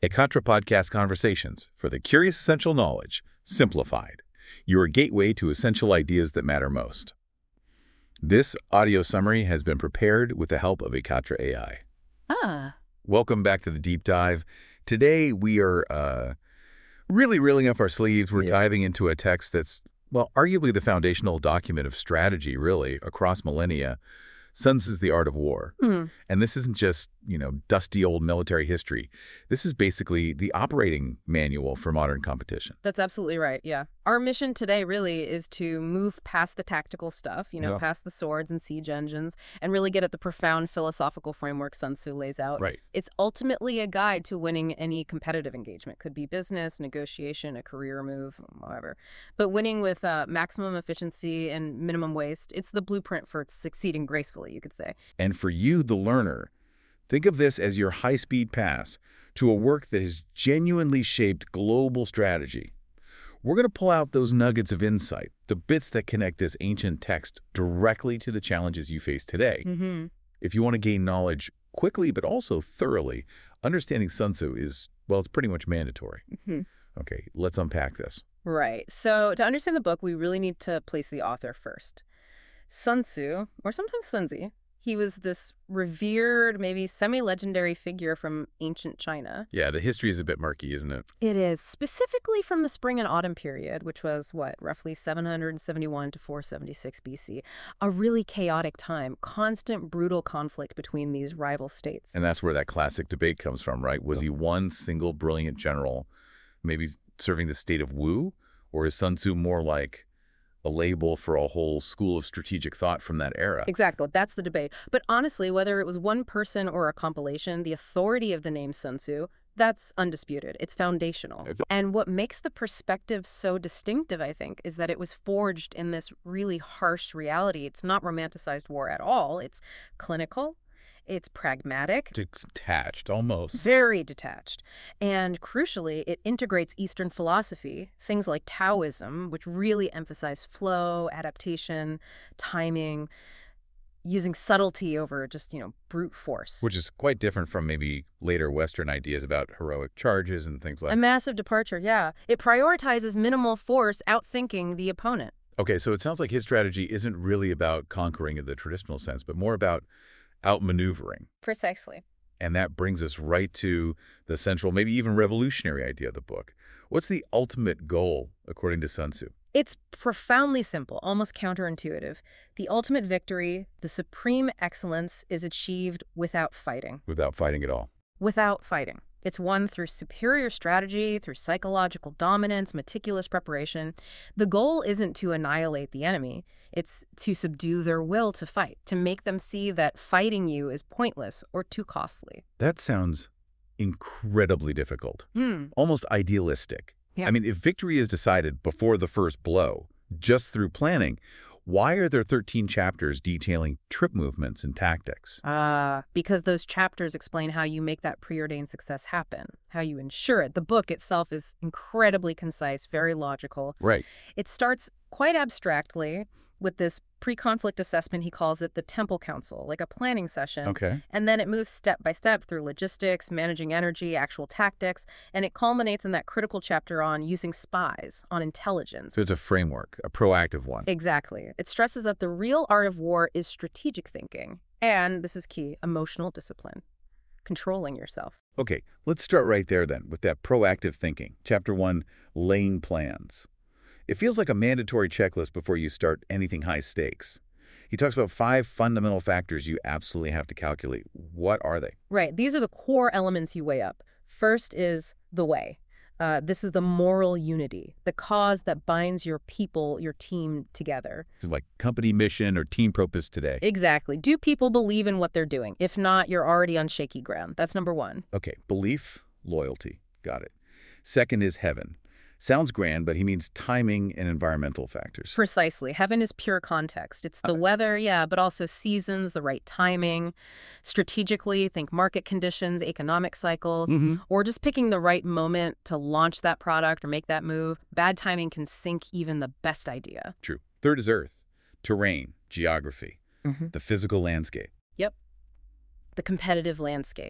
Ekatra Podcast Conversations for the Curious Essential Knowledge, Simplified, your gateway to essential ideas that matter most. This audio summary has been prepared with the help of Ekatra AI. Welcome back to the deep dive. Today we are really rolling up our sleeves. We're diving into a text that's, well, arguably the foundational document of strategy, really, across millennia. Sun Tzu's The Art of War. And this isn't just, dusty old military history. This is basically the operating manual for modern competition. That's absolutely right, yeah. Our mission today really is to move past the tactical stuff, past the swords and siege engines, and really get at the profound philosophical framework Sun Tzu lays out. Right. It's ultimately a guide to winning any competitive engagement. Could be business, negotiation, a career move, whatever. But winning with maximum efficiency and minimum waste, it's the blueprint for succeeding gracefully, you could say. And for you, the learner, think of this as your high-speed pass to a work that has genuinely shaped global strategy. We're going to pull out those nuggets of insight, the bits that connect this ancient text directly to the challenges you face today. If you want to gain knowledge quickly but also thoroughly, understanding Sun Tzu is, well, it's pretty much mandatory. Okay, let's unpack this. Right. So to understand the book, we really need to place the author first. Sun Tzu, or sometimes Sun Tzu, he was this revered, maybe semi-legendary figure from ancient China. Yeah, the history is a bit murky, isn't it? It is, specifically from the Spring and Autumn period, which was, roughly 771 to 476 BC. A really chaotic time, constant brutal conflict between these rival states. And that's where that classic debate comes from, right? Was he one single brilliant general, maybe serving the state of Wu? Or is Sun Tzu more like a label for a whole school of strategic thought from that era? Exactly. That's the debate. But honestly, whether it was one person or a compilation, the authority of the name Sun Tzu, that's undisputed. It's foundational. And what makes the perspective so distinctive, I think, is that it was forged in this really harsh reality. It's not romanticized war at all. It's clinical. It's pragmatic. Detached, almost. Very detached. And crucially, it integrates Eastern philosophy, things like Taoism, which really emphasize flow, adaptation, timing, using subtlety over just, brute force. Which is quite different from maybe later Western ideas about heroic charges and things like that. A massive departure, yeah. It prioritizes minimal force, outthinking the opponent. Okay, so it sounds like his strategy isn't really about conquering in the traditional sense, but more about outmaneuvering. Precisely. And that brings us right to the central, maybe even revolutionary idea of the book. What's the ultimate goal, according to Sun Tzu? It's profoundly simple, almost counterintuitive. The ultimate victory, the supreme excellence, is achieved without fighting. Without fighting at all. Without fighting. It's won through superior strategy, through psychological dominance, meticulous preparation. The goal isn't to annihilate the enemy. It's to subdue their will to fight, to make them see that fighting you is pointless or too costly. That sounds incredibly difficult, almost idealistic. Yeah. I mean, if victory is decided before the first blow, just through planning, why are there 13 chapters detailing trip movements and tactics? Because those chapters explain how you make that preordained success happen, how you ensure it. The book itself is incredibly concise, very logical. Right. It starts quite abstractly with this pre-conflict assessment. He calls it the Temple Council, like a planning session. Okay. And then it moves step by step through logistics, managing energy, actual tactics, and it culminates in that critical chapter on using spies, on intelligence. So it's a framework, a proactive one. Exactly. It stresses that the real art of war is strategic thinking. And, this is key, emotional discipline. Controlling yourself. Okay, let's start right there then with that proactive thinking. Chapter 1, laying plans. It feels like a mandatory checklist before you start anything high stakes. He talks about 5 fundamental factors you absolutely have to calculate. What are they? Right. These are the core elements you weigh up. First is the way. This is the moral unity, the cause that binds your people, your team together. So like company mission or team purpose today. Exactly. Do people believe in what they're doing? If not, you're already on shaky ground. That's number 1. Okay, belief, loyalty. Got it. Second is heaven. Sounds grand, but he means timing and environmental factors. Precisely. Heaven is pure context. It's the weather, yeah, but also seasons, the right timing. Strategically, think market conditions, economic cycles, or just picking the right moment to launch that product or make that move. Bad timing can sink even the best idea. True. Third is earth, terrain, geography, the physical landscape. Yep. The competitive landscape.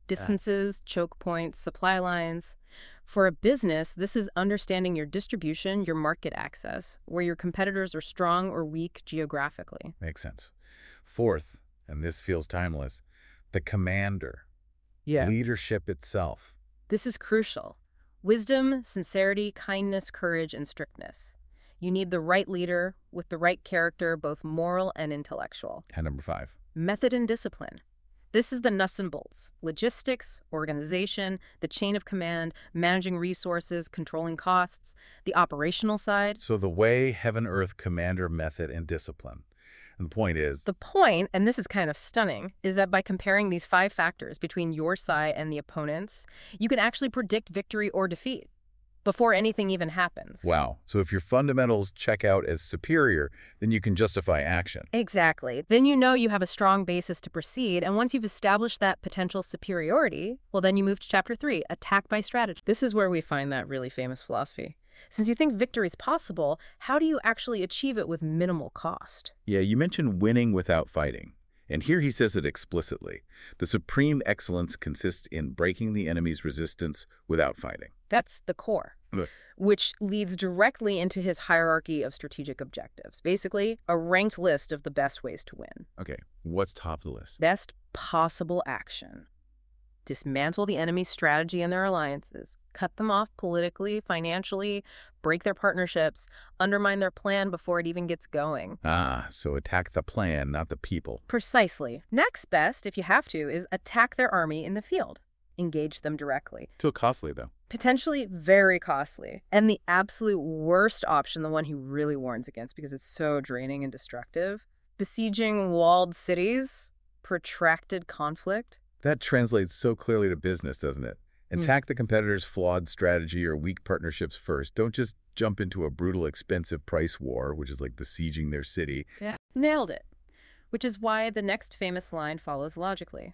Distances, choke points, supply lines. For a business, this is understanding your distribution, your market access, where your competitors are strong or weak geographically. Makes sense. Fourth, and this feels timeless, the commander. Leadership itself. This is crucial. Wisdom, sincerity, kindness, courage, and strictness. You need the right leader with the right character, both moral and intellectual. And number 5. Method and discipline. This is the nuts and bolts. Logistics, organization, the chain of command, managing resources, controlling costs, the operational side. So the way, heaven, earth, commander, method, and discipline. And the point is... The point, and this is kind of stunning, is that by comparing these 5 factors between your side and the opponent's, you can actually predict victory or defeat before anything even happens. Wow. So if your fundamentals check out as superior, then you can justify action. Exactly. Then you know you have a strong basis to proceed, and once you've established that potential superiority, well, then you move to Chapter 3, attack by strategy. This is where we find that really famous philosophy. Since you think victory is possible, how do you actually achieve it with minimal cost? Yeah, you mentioned winning without fighting. And here he says it explicitly. The supreme excellence consists in breaking the enemy's resistance without fighting. That's the core, which leads directly into his hierarchy of strategic objectives. Basically, a ranked list of the best ways to win. Okay, what's top of the list? Best possible action. Dismantle the enemy's strategy and their alliances, cut them off politically, financially, break their partnerships, undermine their plan before it even gets going. Ah, so attack the plan, not the people. Precisely. Next best, if you have to, is attack their army in the field. Engage them directly. Still costly, though. Potentially very costly. And the absolute worst option, the one he really warns against because it's so draining and destructive, besieging walled cities, protracted conflict. That translates so clearly to business, doesn't it? Attack the competitor's flawed strategy or weak partnerships first. Don't just jump into a brutal, expensive price war, which is like besieging their city. Yeah, nailed it. Which is why the next famous line follows logically.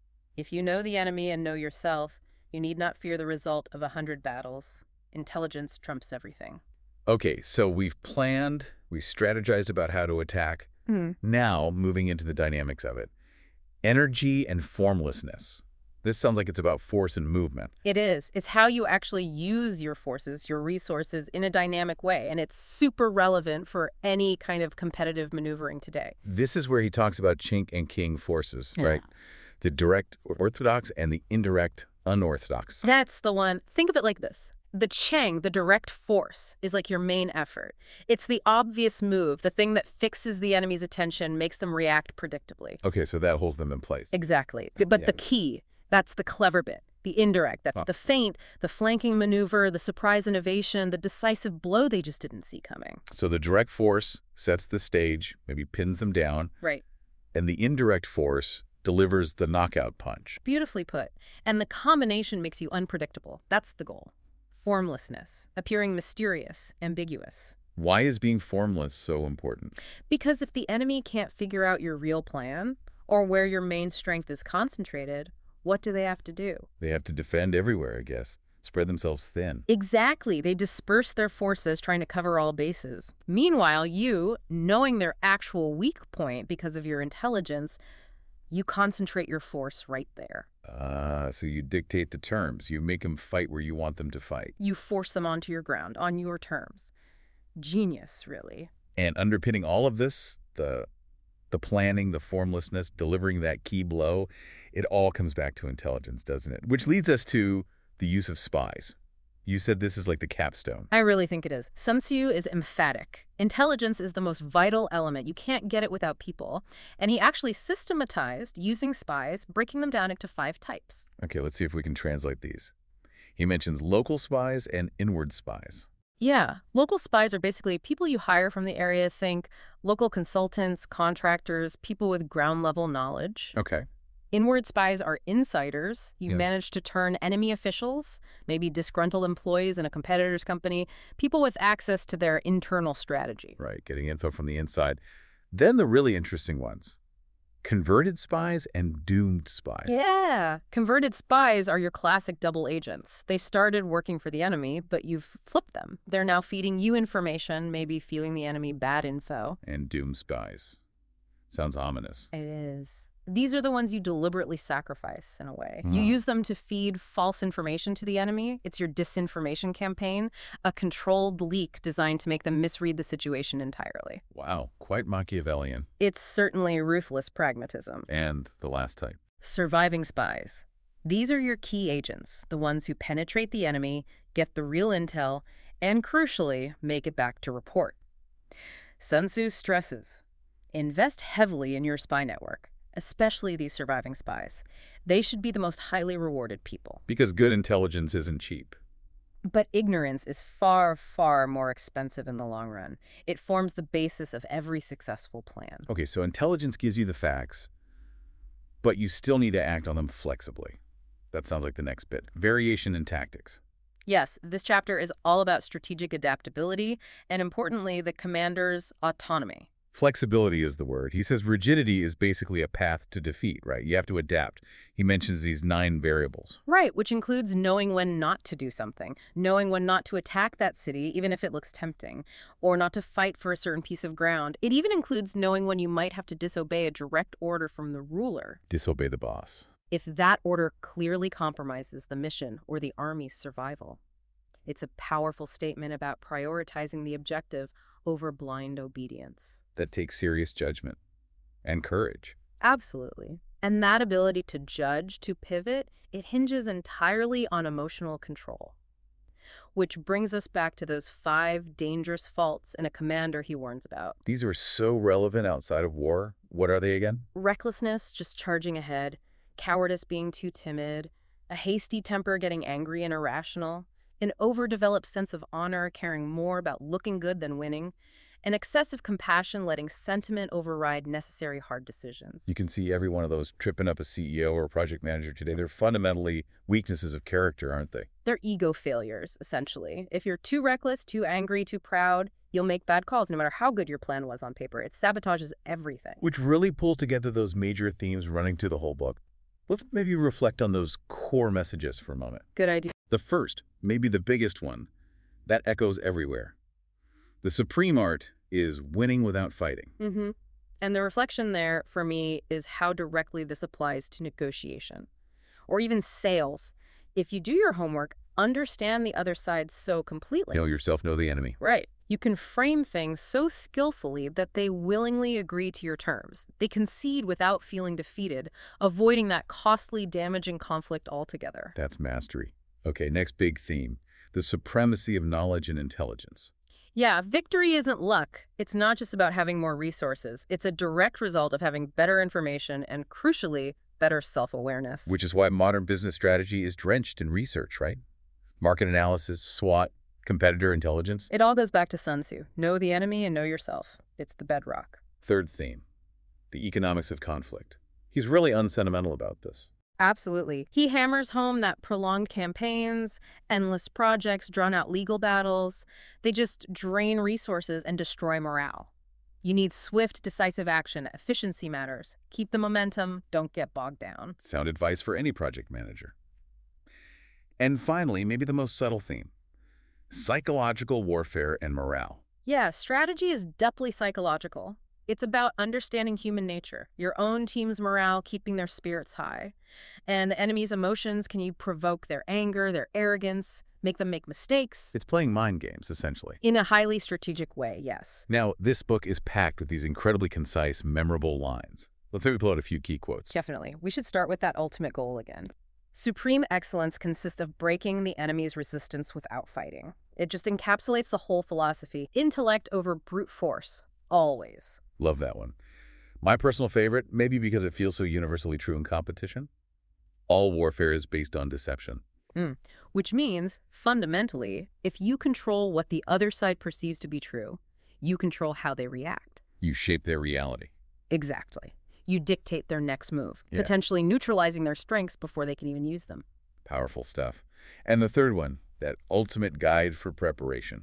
If you know the enemy and know yourself, you need not fear the result of 100 battles. Intelligence trumps everything. Okay, so we've planned, we strategized about how to attack. Now, moving into the dynamics of it. Energy and formlessness. This sounds like it's about force and movement. It is. It's how you actually use your forces, your resources in a dynamic way, and it's super relevant for any kind of competitive maneuvering today. This is where he talks about chink and king forces, right? The direct orthodox and the indirect unorthodox. That's the one. Think of it like this. The Cheng, the direct force, is like your main effort. It's the obvious move, the thing that fixes the enemy's attention, makes them react predictably. Okay, so that holds them in place. Exactly. But the key, that's the clever bit. The indirect, that's the feint, the flanking maneuver, the surprise innovation, the decisive blow they just didn't see coming. So the direct force sets the stage, maybe pins them down. Right. And the indirect force delivers the knockout punch. Beautifully put. And the combination makes you unpredictable. That's the goal. Formlessness, appearing mysterious, ambiguous. Why is being formless so important? Because if the enemy can't figure out your real plan or where your main strength is concentrated, what do they have to do? They have to defend everywhere, I guess. Spread themselves thin. Exactly. They disperse their forces trying to cover all bases. Meanwhile, you, knowing their actual weak point because of your intelligence, you concentrate your force right there. So you dictate the terms. You make them fight where you want them to fight. You force them onto your ground, on your terms. Genius, really. And underpinning all of this, the planning, the formlessness, delivering that key blow, it all comes back to intelligence, doesn't it? Which leads us to the use of spies. You said this is like the capstone. I really think it is. Sun Tzu is emphatic. Intelligence is the most vital element. You can't get it without people. And he actually systematized using spies, breaking them down into 5 types. Okay, let's see if we can translate these. He mentions local spies and inward spies. Yeah. Local spies are basically people you hire from the area. Think local consultants, contractors, people with ground-level knowledge. Okay. Inward spies are insiders. You manage to turn enemy officials, maybe disgruntled employees in a competitor's company, people with access to their internal strategy. Right, getting info from the inside. Then the really interesting ones. Converted spies and doomed spies. Yeah. Converted spies are your classic double agents. They started working for the enemy, but you've flipped them. They're now feeding you information, maybe feeding the enemy bad info. And doomed spies. Sounds ominous. It is. These are the ones you deliberately sacrifice, in a way. You use them to feed false information to the enemy. It's your disinformation campaign, a controlled leak designed to make them misread the situation entirely. Wow, quite Machiavellian. It's certainly ruthless pragmatism. And the last type. Surviving spies. These are your key agents, the ones who penetrate the enemy, get the real intel, and crucially, make it back to report. Sun Tzu stresses, invest heavily in your spy network, especially these surviving spies. They should be the most highly rewarded people. Because good intelligence isn't cheap. But ignorance is far, far more expensive in the long run. It forms the basis of every successful plan. Okay, so intelligence gives you the facts, but you still need to act on them flexibly. That sounds like the next bit. Variation in tactics. Yes, this chapter is all about strategic adaptability and, importantly, the commander's autonomy. Flexibility is the word. He says rigidity is basically a path to defeat, right? You have to adapt. He mentions these 9 variables. Right, which includes knowing when not to do something, knowing when not to attack that city, even if it looks tempting, or not to fight for a certain piece of ground. It even includes knowing when you might have to disobey a direct order from the ruler. Disobey the boss. If that order clearly compromises the mission or the army's survival. It's a powerful statement about prioritizing the objective over blind obedience. That takes serious judgment and courage. Absolutely. And that ability to judge, to pivot, it hinges entirely on emotional control. Which brings us back to those 5 dangerous faults in a commander he warns about. These are so relevant outside of war. What are they again? Recklessness, just charging ahead. Cowardice, being too timid. A hasty temper, getting angry and irrational. An overdeveloped sense of honor, caring more about looking good than winning. An excessive compassion, letting sentiment override necessary hard decisions. You can see every one of those tripping up a CEO or a project manager today. They're fundamentally weaknesses of character, aren't they? They're ego failures, essentially. If you're too reckless, too angry, too proud, you'll make bad calls no matter how good your plan was on paper. It sabotages everything. Which really pull together those major themes running through the whole book. Let's maybe reflect on those core messages for a moment. Good idea. The first, maybe the biggest one, that echoes everywhere. The supreme art is winning without fighting. And the reflection there, for me, is how directly this applies to negotiation. Or even sales. If you do your homework, understand the other side so completely. Know yourself, know the enemy. Right. You can frame things so skillfully that they willingly agree to your terms. They concede without feeling defeated, avoiding that costly, damaging conflict altogether. That's mastery. Okay, next big theme, the supremacy of knowledge and intelligence. Yeah, victory isn't luck. It's not just about having more resources. It's a direct result of having better information and, crucially, better self-awareness. Which is why modern business strategy is drenched in research, right? Market analysis, SWOT, competitor intelligence. It all goes back to Sun Tzu. Know the enemy and know yourself. It's the bedrock. Third theme, the economics of conflict. He's really unsentimental about this. Absolutely. He hammers home that prolonged campaigns, endless projects, drawn-out legal battles, they just drain resources and destroy morale. You need swift, decisive action. Efficiency matters. Keep the momentum. Don't get bogged down. Sound advice for any project manager. And finally, maybe the most subtle theme, psychological warfare and morale. Yeah, strategy is deeply psychological. It's about understanding human nature, your own team's morale, keeping their spirits high. And the enemy's emotions, can you provoke their anger, their arrogance, make them make mistakes? It's playing mind games, essentially. In a highly strategic way, yes. Now, this book is packed with these incredibly concise, memorable lines. Let's say we pull out a few key quotes. Definitely. We should start with that ultimate goal again. Supreme excellence consists of breaking the enemy's resistance without fighting. It just encapsulates the whole philosophy. Intellect over brute force. Always. Love that one. My personal favorite, maybe because it feels so universally true in competition, all warfare is based on deception. Which means, fundamentally, if you control what the other side perceives to be true, you control how they react. You shape their reality. Exactly. You dictate their next move, Yeah. potentially neutralizing their strengths before they can even use them. Powerful stuff. And the third one, that ultimate guide for preparation.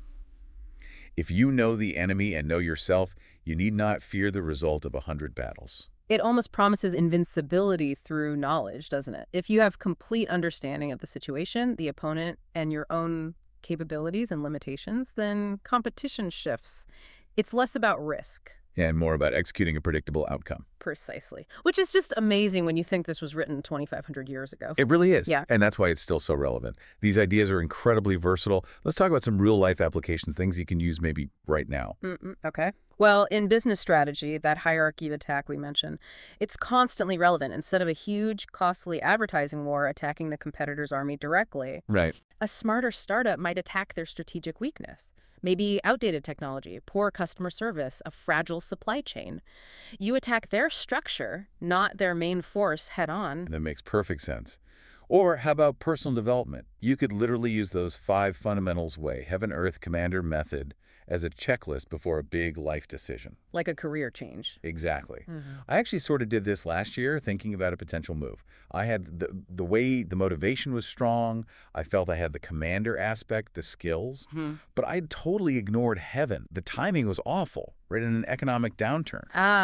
If you know the enemy and know yourself, you need not fear the result of 100 battles. It almost promises invincibility through knowledge, doesn't it? If you have complete understanding of the situation, the opponent, and your own capabilities and limitations, then competition shifts. It's less about risk. And more about executing a predictable outcome. Precisely. Which is just amazing when you think this was written 2,500 years ago. It really is. Yeah. And that's why it's still so relevant. These ideas are incredibly versatile. Let's talk about some real-life applications, things you can use maybe right now. Okay. Well, in business strategy, that hierarchy of attack we mentioned, it's constantly relevant. Instead of a huge, costly advertising war attacking the competitor's army directly, Right. a smarter startup might attack their strategic weakness. Maybe outdated technology, poor customer service, a fragile supply chain. You attack their structure, not their main force, head on. That makes perfect sense. Or how about personal development? You could literally use those 5 fundamentals way, heaven, earth, commander method, as a checklist before a big life decision. Like a career change. Exactly. I actually sort of did this last year, thinking about a potential move. I had the way the motivation was strong. I felt I had the commander aspect, the skills. But I totally ignored heaven. The timing was awful, right in an economic downturn.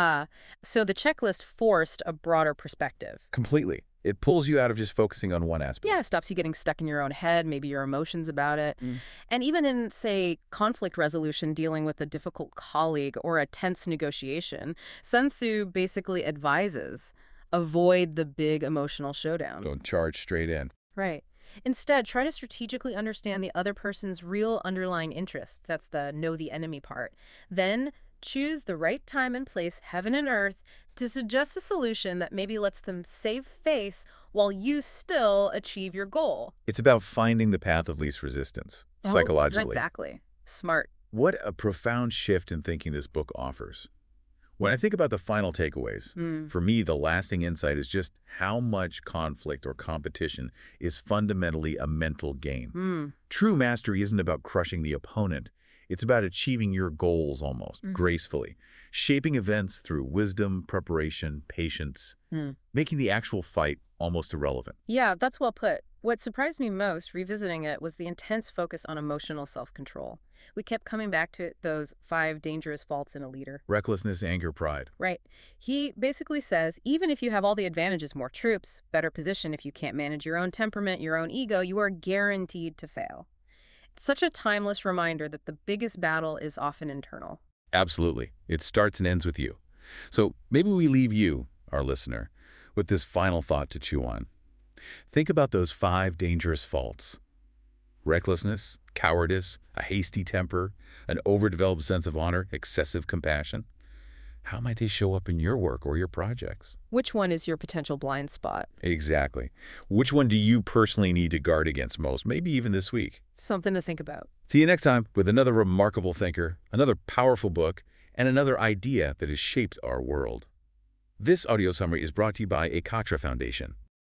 So the checklist forced a broader perspective. Completely. It pulls you out of just focusing on one aspect. Yeah, stops you getting stuck in your own head, maybe your emotions about it. And even in, say, conflict resolution, dealing with a difficult colleague or a tense negotiation, Sun Tzu basically advises, avoid the big emotional showdown. Don't charge straight in. Right. Instead, try to strategically understand the other person's real underlying interests. That's the know the enemy part. Then choose the right time and place, heaven and earth, to suggest a solution that maybe lets them save face while you still achieve your goal. It's about finding the path of least resistance, psychologically. Exactly. Smart. What a profound shift in thinking this book offers. When I think about the final takeaways, for me, the lasting insight is just how much conflict or competition is fundamentally a mental game. True mastery isn't about crushing the opponent. It's about achieving your goals almost, gracefully, shaping events through wisdom, preparation, patience, making the actual fight almost irrelevant. Yeah, that's well put. What surprised me most, revisiting it, was the intense focus on emotional self-control. We kept coming back to it, those 5 dangerous faults in a leader. Recklessness, anger, pride. Right. He basically says, even if you have all the advantages, more troops, better position, if you can't manage your own temperament, your own ego, you are guaranteed to fail. It's such a timeless reminder that the biggest battle is often internal. Absolutely. It starts and ends with you. So maybe we leave you, our listener, with this final thought to chew on. Think about those 5 dangerous faults. Recklessness, cowardice, a hasty temper, an overdeveloped sense of honor, excessive compassion. How might they show up in your work or your projects? Which one is your potential blind spot? Exactly. Which one do you personally need to guard against most, maybe even this week? Something to think about. See you next time with another remarkable thinker, another powerful book, and another idea that has shaped our world. This audio summary is brought to you by Ekatra Foundation.